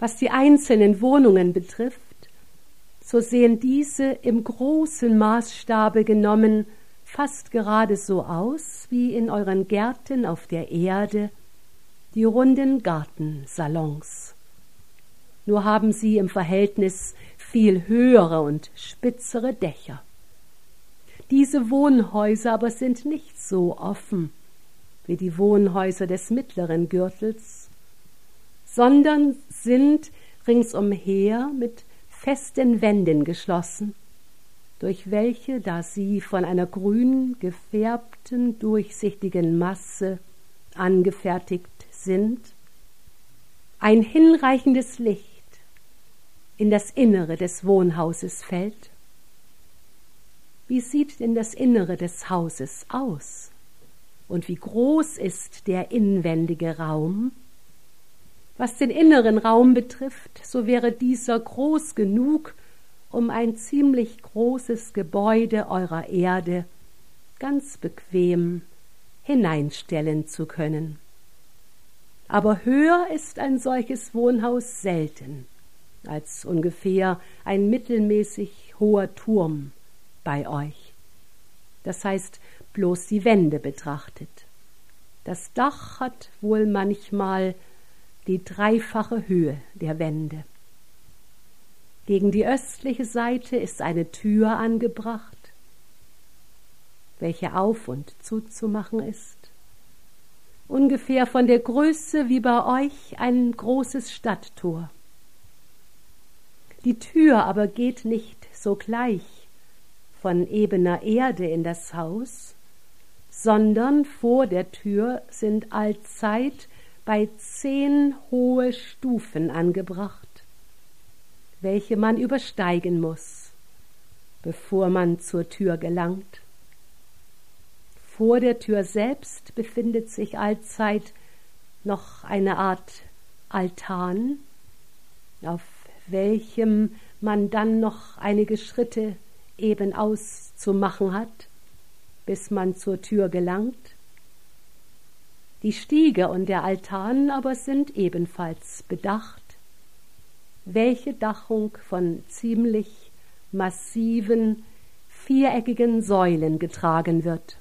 Was die einzelnen Wohnungen betrifft, so sehen diese im großen Maßstabe genommen fast gerade so aus wie in euren Gärten auf der Erde die runden Gartensalons. Nur haben sie im Verhältnis viel höhere und spitzere Dächer. Diese Wohnhäuser aber sind nicht so offen wie die Wohnhäuser des mittleren Gürtels, sondern sind ringsumher mit festen Wänden geschlossen, durch welche, da sie von einer grün gefärbten, durchsichtigen Masse angefertigt sind, ein hinreichendes Licht in das Innere des Wohnhauses fällt. Wie sieht denn das Innere des Hauses aus? Und wie groß ist der inwendige Raum? Was den inneren Raum betrifft, so wäre dieser groß genug, um ein ziemlich großes Gebäude eurer Erde ganz bequem hineinstellen zu können. Aber höher ist ein solches Wohnhaus selten als ungefähr ein mittelmäßig hoher Turm bei euch. Das heißt, bloß die Wände betrachtet. Das Dach hat wohl manchmal die dreifache Höhe der Wände. Gegen die östliche Seite ist eine Tür angebracht, welche auf- und zuzumachen ist. Ungefähr von der Größe wie bei euch ein großes Stadttor. Die Tür aber geht nicht sogleich von ebener Erde in das Haus, sondern vor der Tür sind allzeit bei 10 hohe Stufen angebracht, welche man übersteigen muss, bevor man zur Tür gelangt. Vor der Tür selbst befindet sich allzeit noch eine Art Altan, auf welchem man dann noch einige Schritte eben auszumachen hat, bis man zur Tür gelangt. Die Stiege und der Altan aber sind ebenfalls bedacht, welche Dachung von ziemlich massiven, viereckigen Säulen getragen wird.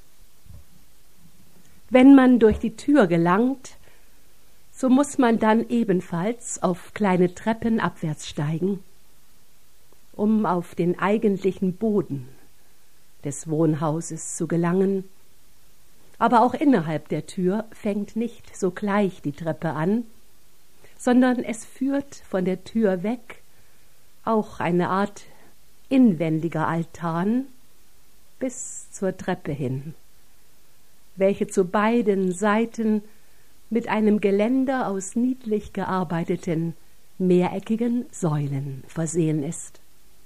Wenn man durch die Tür gelangt, so muss man dann ebenfalls auf kleine Treppen abwärts steigen, um auf den eigentlichen Boden des Wohnhauses zu gelangen. Aber auch innerhalb der Tür fängt nicht sogleich die Treppe an, sondern es führt von der Tür weg auch eine Art inwendiger Altan bis zur Treppe hin, welche zu beiden Seiten mit einem Geländer aus niedlich gearbeiteten, mehreckigen Säulen versehen ist.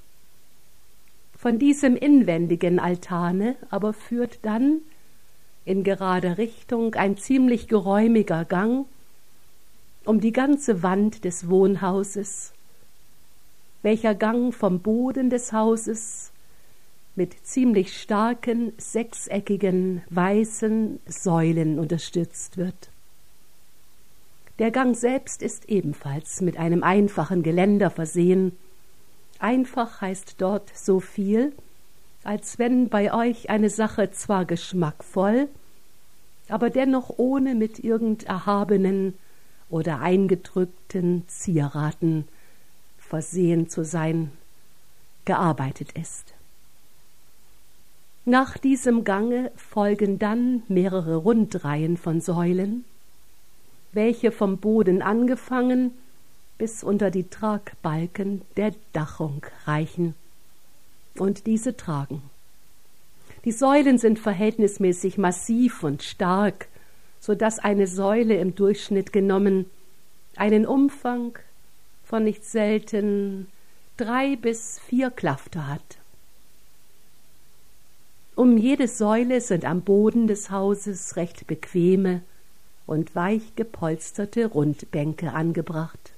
Von diesem inwendigen Altane aber führt dann in gerader Richtung ein ziemlich geräumiger Gang um die ganze Wand des Wohnhauses, welcher Gang vom Boden des Hauses mit ziemlich starken, sechseckigen, weißen Säulen unterstützt wird. Der Gang selbst ist ebenfalls mit einem einfachen Geländer versehen. Einfach heißt dort so viel, als wenn bei euch eine Sache zwar geschmackvoll, aber dennoch ohne mit irgend erhabenen oder eingedrückten Zieraten versehen zu sein, gearbeitet ist. Nach diesem Gange folgen dann mehrere Rundreihen von Säulen, welche vom Boden angefangen bis unter die Tragbalken der Dachung reichen und diese tragen. Die Säulen sind verhältnismäßig massiv und stark, so dass eine Säule im Durchschnitt genommen einen Umfang von nicht selten 3 bis 4 Klafter hat. Um jede Säule sind am Boden des Hauses recht bequeme und weich gepolsterte Rundbänke angebracht.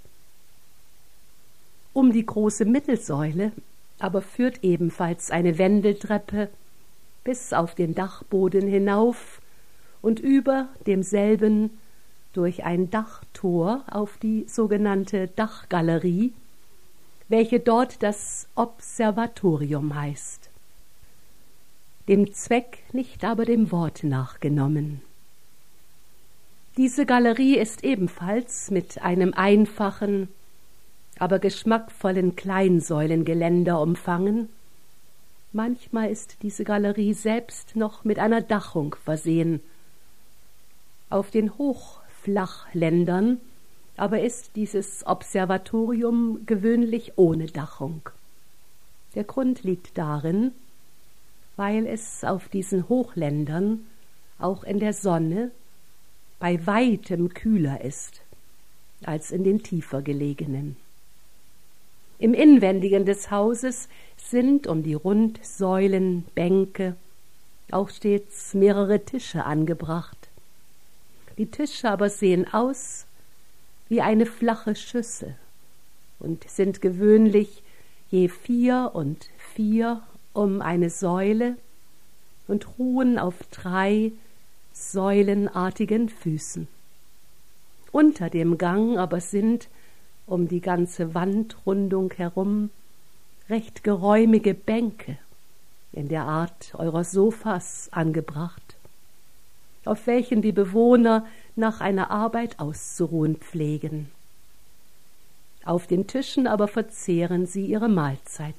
Um die große Mittelsäule aber führt ebenfalls eine Wendeltreppe bis auf den Dachboden hinauf und über demselben durch ein Dachtor auf die sogenannte Dachgalerie, welche dort das Observatorium heißt. Dem Zweck, nicht aber dem Wort nachgenommen. Diese Galerie ist ebenfalls mit einem einfachen, aber geschmackvollen Kleinsäulengeländer umfangen. Manchmal ist diese Galerie selbst noch mit einer Dachung versehen. Auf den Hochflachländern aber ist dieses Observatorium gewöhnlich ohne Dachung. Der Grund liegt darin, weil es auf diesen Hochländern auch in der Sonne bei weitem kühler ist als in den tiefer gelegenen. Im Inwendigen des Hauses sind um die Rundsäulen, Bänke, auch stets mehrere Tische angebracht. Die Tische aber sehen aus wie eine flache Schüssel und sind gewöhnlich je 4 und 4 um eine Säule und ruhen auf 3 säulenartigen Füßen. Unter dem Gang aber sind um die ganze Wandrundung herum recht geräumige Bänke in der Art eurer Sofas angebracht, auf welchen die Bewohner nach einer Arbeit auszuruhen pflegen. Auf den Tischen aber verzehren sie ihre Mahlzeit.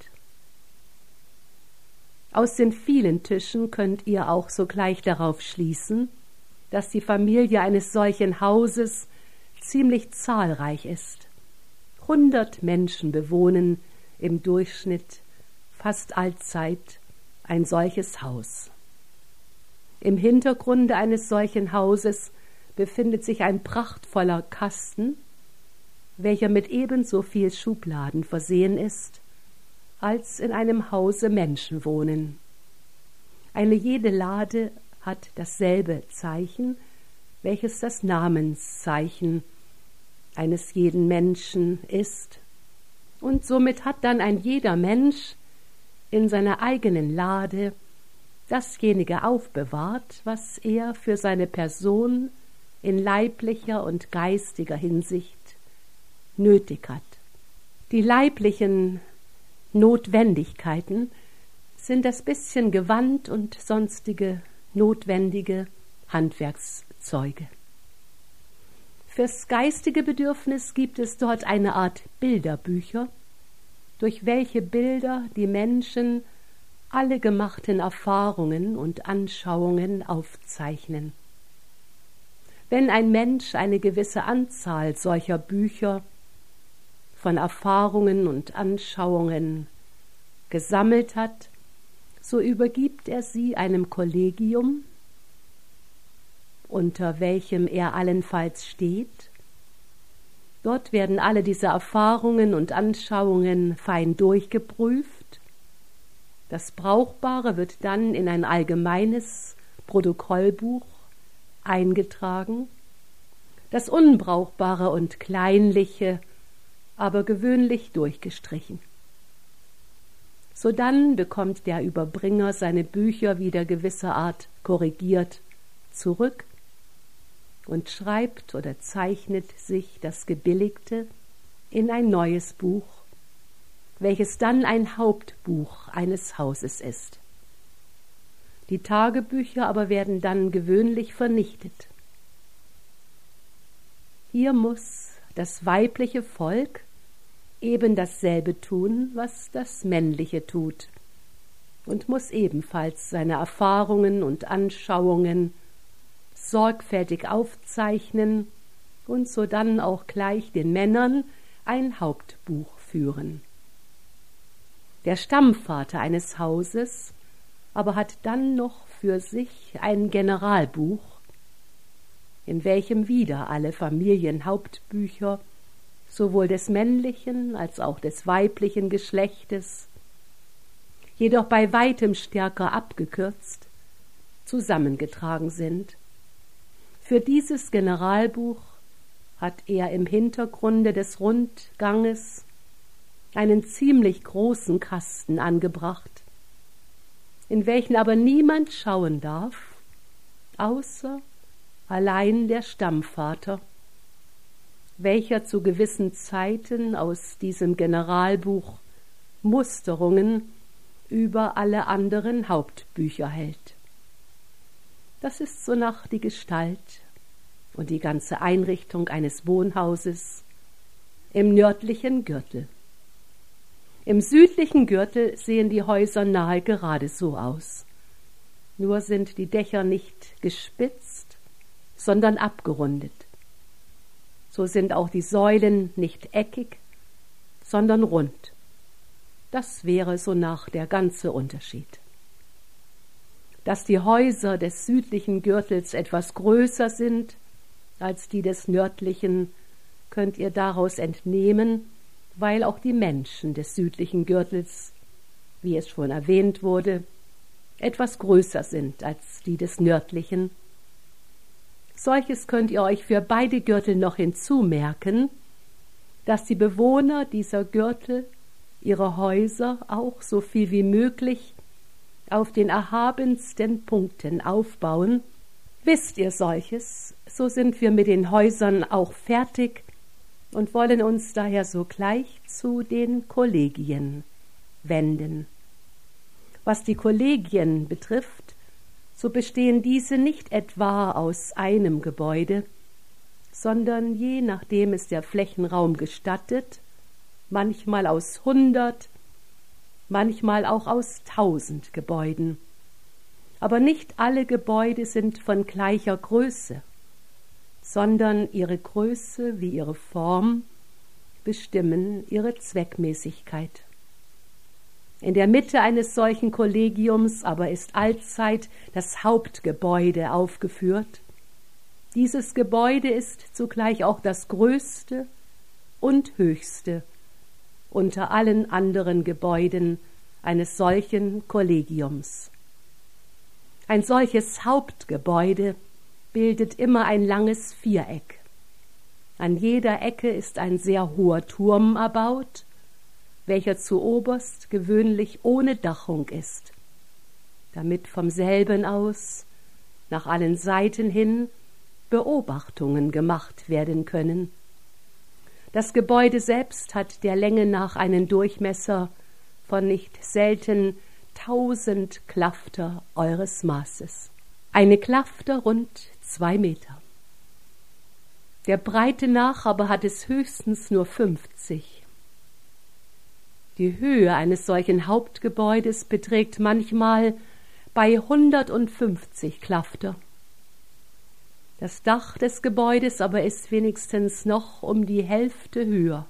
Aus den vielen Tischen könnt ihr auch sogleich darauf schließen, dass die Familie eines solchen Hauses ziemlich zahlreich ist. 100 Menschen bewohnen im Durchschnitt fast allzeit ein solches Haus. Im Hintergrunde eines solchen Hauses befindet sich ein prachtvoller Kasten, welcher mit ebenso viel Schubladen versehen ist, als in einem Hause Menschen wohnen. Eine jede Lade hat dasselbe Zeichen, welches das Namenszeichen eines jeden Menschen ist, und somit hat dann ein jeder Mensch in seiner eigenen Lade dasjenige aufbewahrt, was er für seine Person in leiblicher und geistiger Hinsicht nötig hat. Die leiblichen Notwendigkeiten sind das bisschen Gewand und sonstige notwendige Handwerkszeuge. Fürs geistige Bedürfnis gibt es dort eine Art Bilderbücher, durch welche Bilder die Menschen alle gemachten Erfahrungen und Anschauungen aufzeichnen. Wenn ein Mensch eine gewisse Anzahl solcher Bücher von Erfahrungen und Anschauungen gesammelt hat, so übergibt er sie einem Kollegium, unter welchem er allenfalls steht. Dort werden alle diese Erfahrungen und Anschauungen fein durchgeprüft. Das Brauchbare wird dann in ein allgemeines Protokollbuch eingetragen, das Unbrauchbare und Kleinliche aber gewöhnlich durchgestrichen. Sodann bekommt der Überbringer seine Bücher wieder gewisserart korrigiert zurück und schreibt oder zeichnet sich das Gebilligte in ein neues Buch, welches dann ein Hauptbuch eines Hauses ist. Die Tagebücher aber werden dann gewöhnlich vernichtet. Hier muss das weibliche Volk eben dasselbe tun, was das männliche tut, und muss ebenfalls seine Erfahrungen und Anschauungen sorgfältig aufzeichnen und sodann auch gleich den Männern ein Hauptbuch führen. Der Stammvater eines Hauses aber hat dann noch für sich ein Generalbuch, in welchem wieder alle Familienhauptbücher sowohl des männlichen als auch des weiblichen Geschlechtes, jedoch bei weitem stärker abgekürzt, zusammengetragen sind. Für dieses Generalbuch hat er im Hintergrunde des Rundganges einen ziemlich großen Kasten angebracht, in welchen aber niemand schauen darf, außer allein der Stammvater, welcher zu gewissen Zeiten aus diesem Generalbuch Musterungen über alle anderen Hauptbücher hält. Das ist sonach die Gestalt und die ganze Einrichtung eines Wohnhauses im nördlichen Gürtel. Im südlichen Gürtel sehen die Häuser nahe gerade so aus. Nur sind die Dächer nicht gespitzt, sondern abgerundet. So sind auch die Säulen nicht eckig, sondern rund. Das wäre sonach der ganze Unterschied. Dass die Häuser des südlichen Gürtels etwas größer sind als die des nördlichen, könnt ihr daraus entnehmen, weil auch die Menschen des südlichen Gürtels, wie es schon erwähnt wurde, etwas größer sind als die des nördlichen. Solches könnt ihr euch für beide Gürtel noch hinzumerken, dass die Bewohner dieser Gürtel ihre Häuser auch so viel wie möglich auf den erhabensten Punkten aufbauen. Wisst ihr solches, so sind wir mit den Häusern auch fertig und wollen uns daher sogleich zu den Kollegien wenden. Was die Kollegien betrifft, so bestehen diese nicht etwa aus einem Gebäude, sondern je nachdem es der Flächenraum gestattet, manchmal aus 100, manchmal auch aus 1000 Gebäuden. Aber nicht alle Gebäude sind von gleicher Größe, sondern ihre Größe wie ihre Form bestimmen ihre Zweckmäßigkeit. In der Mitte eines solchen Kollegiums aber ist allzeit das Hauptgebäude aufgeführt. Dieses Gebäude ist zugleich auch das größte und höchste unter allen anderen Gebäuden eines solchen Kollegiums. Ein solches Hauptgebäude bildet immer ein langes Viereck. An jeder Ecke ist ein sehr hoher Turm erbaut, welcher zuoberst gewöhnlich ohne Dachung ist, damit vom selben aus nach allen Seiten hin Beobachtungen gemacht werden können. Das Gebäude selbst hat der Länge nach einen Durchmesser von nicht selten 1000 Klafter eures Maßes. Eine Klafter rund 2 Meter. Der Breite nach aber hat es höchstens nur 50. Die Höhe eines solchen Hauptgebäudes beträgt manchmal bei 150 Klafter. Das Dach des Gebäudes aber ist wenigstens noch um die Hälfte höher.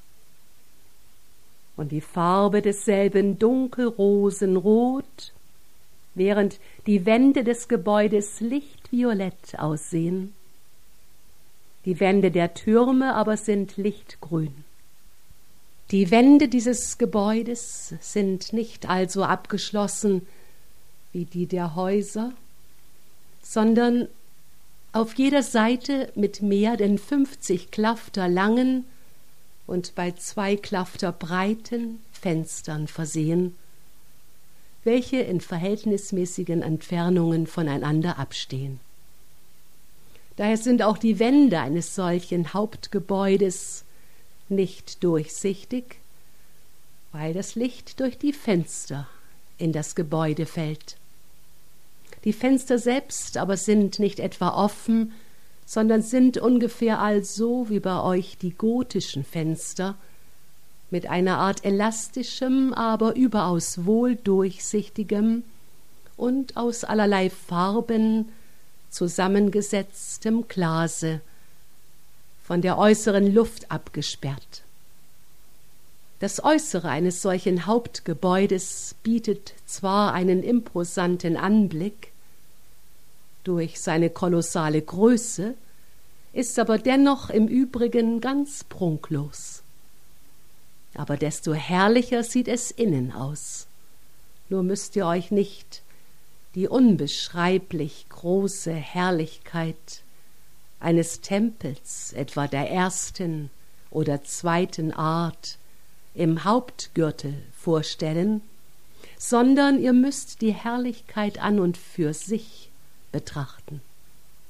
Und die Farbe desselben dunkelrosenrot, während die Wände des Gebäudes lichtviolett aussehen. Die Wände der Türme aber sind lichtgrün. Die Wände dieses Gebäudes sind nicht also abgeschlossen wie die der Häuser, sondern auf jeder Seite mit mehr denn 50 Klafter langen und bei 2 Klafter breiten Fenstern versehen, welche in verhältnismäßigen Entfernungen voneinander abstehen. Daher sind auch die Wände eines solchen Hauptgebäudes nicht durchsichtig, weil das Licht durch die Fenster in das Gebäude fällt. Die Fenster selbst aber sind nicht etwa offen, sondern sind ungefähr also wie bei euch die gotischen Fenster, mit einer Art elastischem, aber überaus wohl durchsichtigem und aus allerlei Farben zusammengesetztem Glase, von der äußeren Luft abgesperrt. Das Äußere eines solchen Hauptgebäudes bietet zwar einen imposanten Anblick, durch seine kolossale Größe, ist aber dennoch im Übrigen ganz prunklos. Aber desto herrlicher sieht es innen aus. Nur müsst ihr euch nicht die unbeschreiblich große Herrlichkeit eines Tempels, etwa der 1. oder 2. Art, im Hauptgürtel vorstellen, sondern ihr müsst die Herrlichkeit an und für sich betrachten.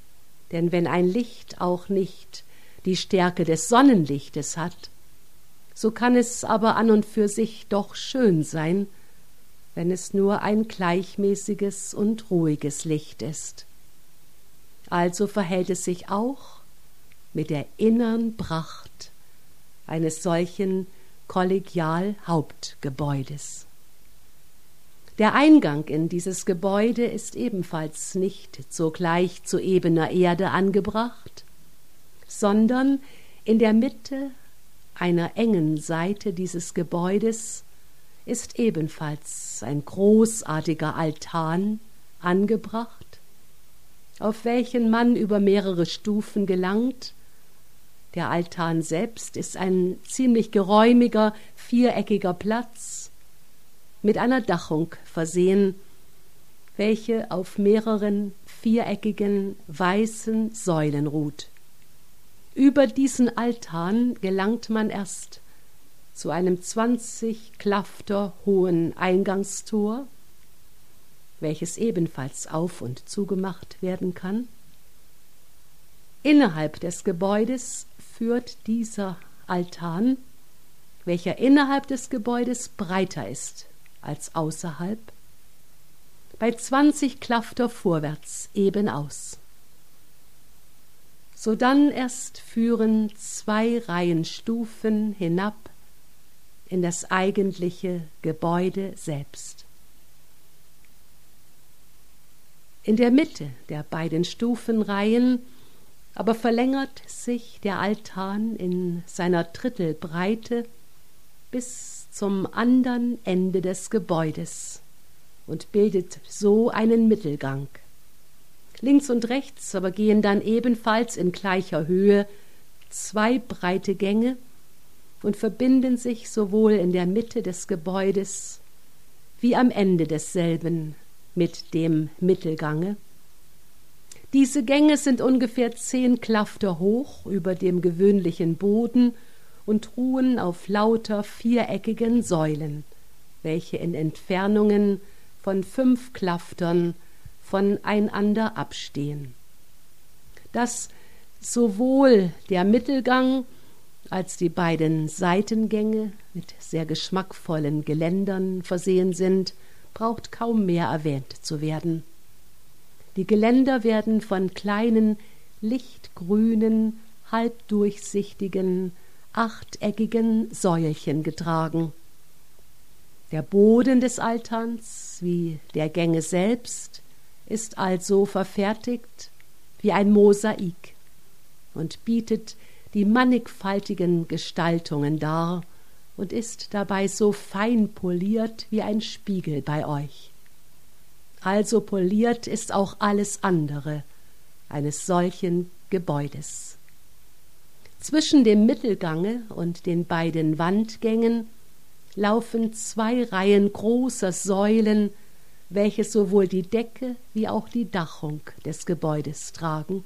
Denn wenn ein Licht auch nicht die Stärke des Sonnenlichtes hat, so kann es aber an und für sich doch schön sein, wenn es nur ein gleichmäßiges und ruhiges Licht ist. Also verhält es sich auch mit der innern Pracht eines solchen Kollegialhauptgebäudes. Der Eingang in dieses Gebäude ist ebenfalls nicht sogleich zu ebener Erde angebracht, sondern in der Mitte einer engen Seite dieses Gebäudes ist ebenfalls ein großartiger Altan angebracht, auf welchen man über mehrere Stufen gelangt. Der Altan selbst ist ein ziemlich geräumiger, viereckiger Platz mit einer Dachung versehen, welche auf mehreren viereckigen, weißen Säulen ruht. Über diesen Altan gelangt man erst zu einem 20 Klafter hohen Eingangstor, welches ebenfalls auf- und zugemacht werden kann. Innerhalb des Gebäudes führt dieser Altan, welcher innerhalb des Gebäudes breiter ist als außerhalb, bei 20 Klafter vorwärts eben aus. Sodann erst führen 2 Reihen Stufen hinab in das eigentliche Gebäude selbst. In der Mitte der beiden Stufenreihen aber verlängert sich der Altan in seiner Drittelbreite bis zum andern Ende des Gebäudes und bildet so einen Mittelgang. Links und rechts aber gehen dann ebenfalls in gleicher Höhe 2 breite Gänge und verbinden sich sowohl in der Mitte des Gebäudes wie am Ende desselben mit dem Mittelgange. Diese Gänge sind ungefähr 10 Klafter hoch über dem gewöhnlichen Boden und ruhen auf lauter viereckigen Säulen, welche in Entfernungen von 5 Klaftern voneinander abstehen. Dass sowohl der Mittelgang als die beiden Seitengänge mit sehr geschmackvollen Geländern versehen sind, braucht kaum mehr erwähnt zu werden. Die Geländer werden von kleinen, lichtgrünen, halbdurchsichtigen, achteckigen Säulchen getragen. Der Boden des Altans wie der Gänge selbst ist also verfertigt wie ein Mosaik und bietet die mannigfaltigen Gestaltungen dar und ist dabei so fein poliert wie ein Spiegel bei euch. Also poliert ist auch alles andere eines solchen Gebäudes. Zwischen dem Mittelgange und den beiden Wandgängen laufen 2 Reihen großer Säulen, welche sowohl die Decke wie auch die Dachung des Gebäudes tragen.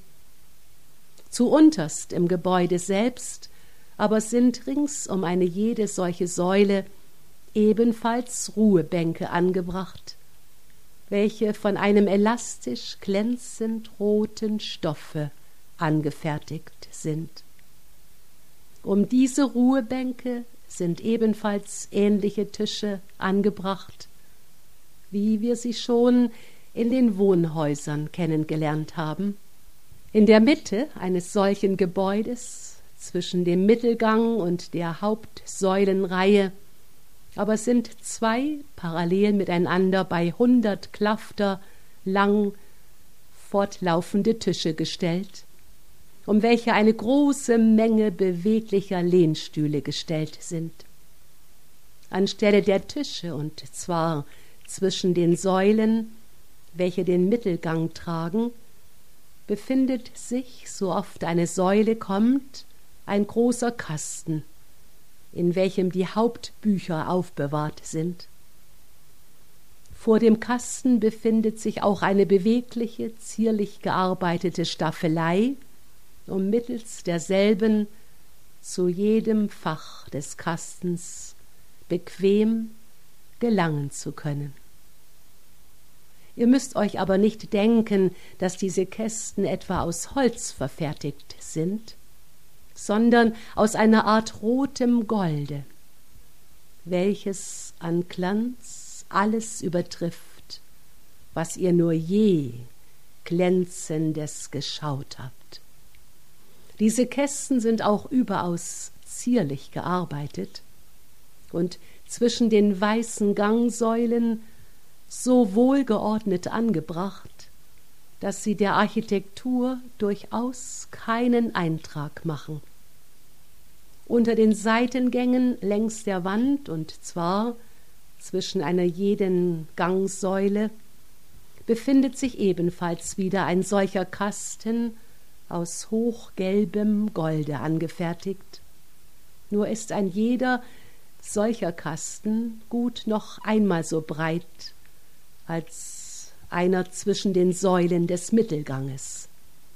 Zuunterst im Gebäude selbst aber sind rings um eine jede solche Säule ebenfalls Ruhebänke angebracht, welche von einem elastisch glänzend roten Stoffe angefertigt sind. Um diese Ruhebänke sind ebenfalls ähnliche Tische angebracht, wie wir sie schon in den Wohnhäusern kennengelernt haben. In der Mitte eines solchen Gebäudes, zwischen dem Mittelgang und der Hauptsäulenreihe, aber sind 2 parallel miteinander bei 100 Klafter lang fortlaufende Tische gestellt, um welche eine große Menge beweglicher Lehnstühle gestellt sind. Anstelle der Tische, und zwar zwischen den Säulen, welche den Mittelgang tragen, befindet sich, so oft eine Säule kommt, ein großer Kasten, in welchem die Hauptbücher aufbewahrt sind. Vor dem Kasten befindet sich auch eine bewegliche, zierlich gearbeitete Staffelei, um mittels derselben zu jedem Fach des Kastens bequem gelangen zu können. Ihr müsst euch aber nicht denken, dass diese Kästen etwa aus Holz verfertigt sind, sondern aus einer Art rotem Golde, welches an Glanz alles übertrifft, was ihr nur je Glänzendes geschaut habt. Diese Kästen sind auch überaus zierlich gearbeitet und zwischen den weißen Gangsäulen so wohlgeordnet angebracht, dass sie der Architektur durchaus keinen Eintrag machen. Unter den Seitengängen längs der Wand, und zwar zwischen einer jeden Gangsäule, befindet sich ebenfalls wieder ein solcher Kasten aus hochgelbem Golde angefertigt. Nur ist ein jeder solcher Kasten gut noch einmal so breit als einer zwischen den Säulen des Mittelganges.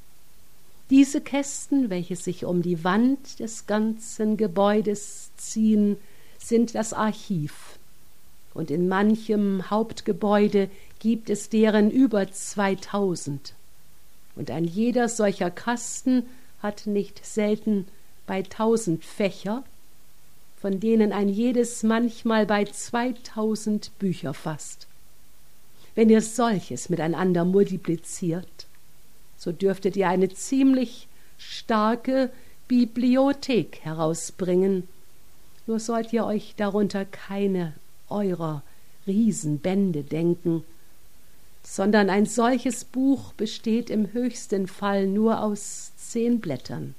Diese Kästen, welche sich um die Wand des ganzen Gebäudes ziehen, sind das Archiv, und in manchem Hauptgebäude gibt es deren über 2000, und ein jeder solcher Kasten hat nicht selten bei 1000 Fächer, von denen ein jedes manchmal bei 2000 Bücher fasst. Wenn ihr solches miteinander multipliziert, so dürftet ihr eine ziemlich starke Bibliothek herausbringen, nur sollt ihr euch darunter keine eurer Riesenbände denken, sondern ein solches Buch besteht im höchsten Fall nur aus 10 Blättern,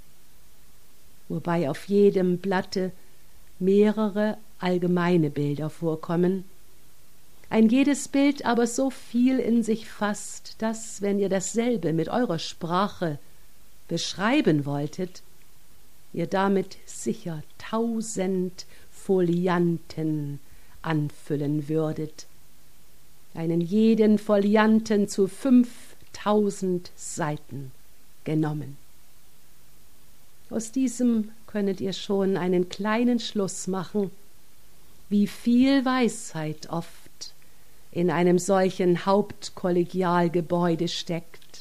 wobei auf jedem Blatte mehrere allgemeine Bilder vorkommen, ein jedes Bild aber so viel in sich fasst, dass, wenn ihr dasselbe mit eurer Sprache beschreiben wolltet, ihr damit sicher 1000 Folianten anfüllen würdet, einen jeden Folianten zu 5000 Seiten genommen. Aus diesem könnet ihr schon einen kleinen Schluss machen, wie viel Weisheit oft in einem solchen Hauptkollegialgebäude steckt.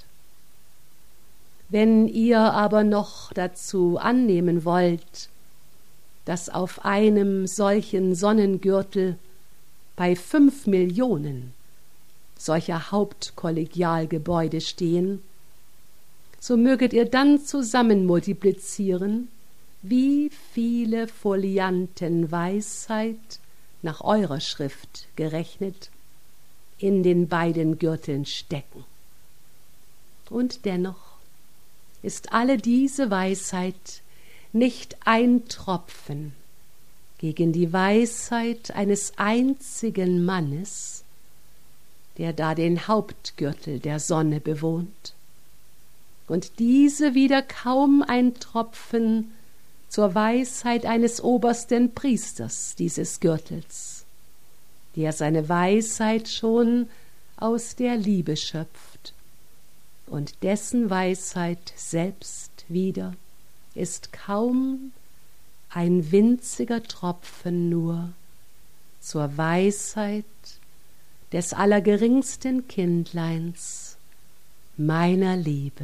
Wenn ihr aber noch dazu annehmen wollt, dass auf einem solchen Sonnengürtel bei 5 Millionen solcher Hauptkollegialgebäude stehen, so möget ihr dann zusammen multiplizieren, wie viele Folianten Weisheit nach eurer Schrift gerechnet in den beiden Gürteln stecken. Und dennoch ist alle diese Weisheit nicht ein Tropfen gegen die Weisheit eines einzigen Mannes, der da den Hauptgürtel der Sonne bewohnt, und diese wieder kaum ein Tropfen zur Weisheit eines obersten Priesters dieses Gürtels, der seine Weisheit schon aus der Liebe schöpft, und dessen Weisheit selbst wieder ist kaum ein winziger Tropfen nur zur Weisheit des allergeringsten Kindleins, meiner Liebe.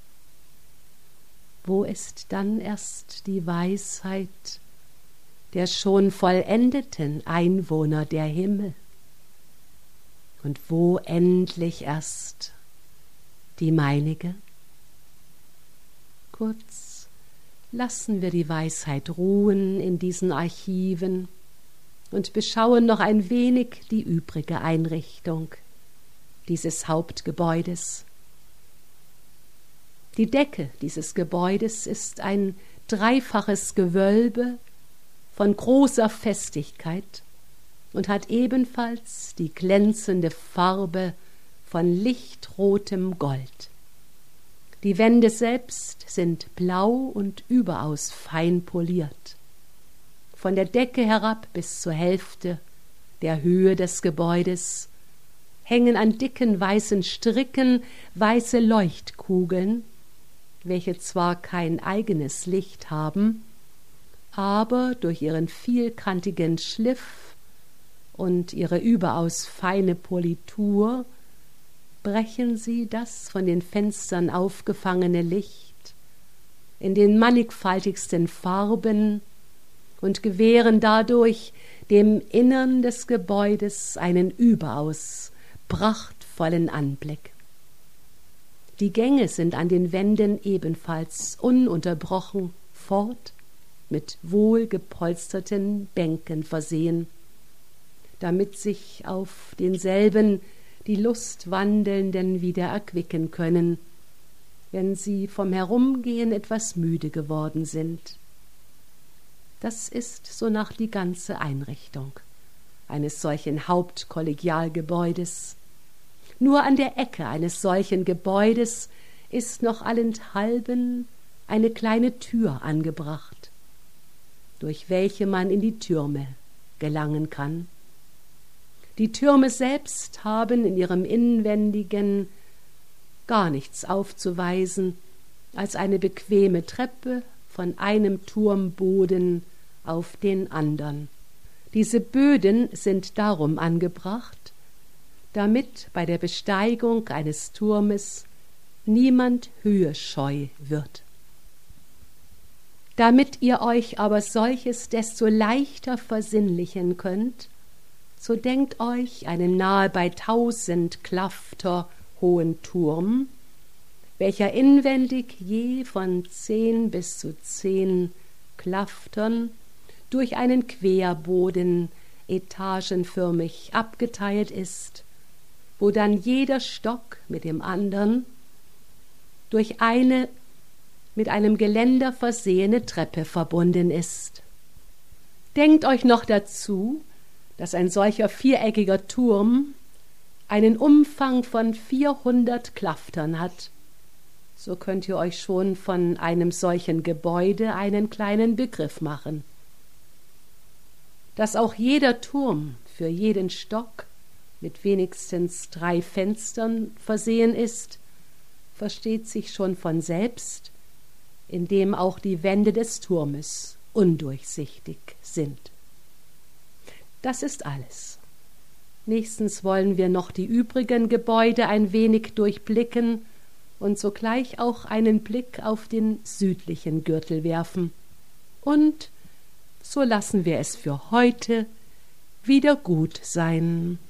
Wo ist dann erst die Weisheit der schon vollendeten Einwohner der Himmel? Und wo endlich erst die meinige? Kurz, lassen wir die Weisheit ruhen in diesen Archiven und beschauen noch ein wenig die übrige Einrichtung dieses Hauptgebäudes. Die Decke dieses Gebäudes ist ein dreifaches Gewölbe von großer Festigkeit und hat ebenfalls die glänzende Farbe von lichtrotem Gold. Die Wände selbst sind blau und überaus fein poliert. Von der Decke herab bis zur Hälfte der Höhe des Gebäudes hängen an dicken weißen Stricken weiße Leuchtkugeln, welche zwar kein eigenes Licht haben, aber durch ihren vielkantigen Schliff und ihre überaus feine Politur brechen sie das von den Fenstern aufgefangene Licht in den mannigfaltigsten Farben und gewähren dadurch dem Innern des Gebäudes einen überaus prachtvollen Anblick. Die Gänge sind an den Wänden ebenfalls ununterbrochen fort mit wohlgepolsterten Bänken versehen, damit sich auf denselben die Lustwandelnden wieder erquicken können, wenn sie vom Herumgehen etwas müde geworden sind. Das ist sonach die ganze Einrichtung eines solchen Hauptkollegialgebäudes. Nur an der Ecke eines solchen Gebäudes ist noch allenthalben eine kleine Tür angebracht, durch welche man in die Türme gelangen kann. Die Türme selbst haben in ihrem Inwendigen gar nichts aufzuweisen als eine bequeme Treppe von einem Turmboden auf den andern. Diese Böden sind darum angebracht, damit bei der Besteigung eines Turmes niemand höhescheu wird. Damit ihr euch aber solches desto leichter versinnlichen könnt, so denkt euch einen nahe bei 1000 Klafter hohen Turm, welcher inwendig je von 10 bis zu 10 Klaftern durch einen Querboden etagenförmig abgeteilt ist, wo dann jeder Stock mit dem andern durch eine mit einem Geländer versehene Treppe verbunden ist. Denkt euch noch dazu, dass ein solcher viereckiger Turm einen Umfang von 400 Klaftern hat. So könnt ihr euch schon von einem solchen Gebäude einen kleinen Begriff machen. Dass auch jeder Turm für jeden Stock mit wenigstens 3 Fenstern versehen ist, versteht sich schon von selbst, indem auch die Wände des Turmes undurchsichtig sind. Das ist alles. Nächstens wollen wir noch die übrigen Gebäude ein wenig durchblicken und sogleich auch einen Blick auf den südlichen Gürtel werfen. Und so lassen wir es für heute wieder gut sein.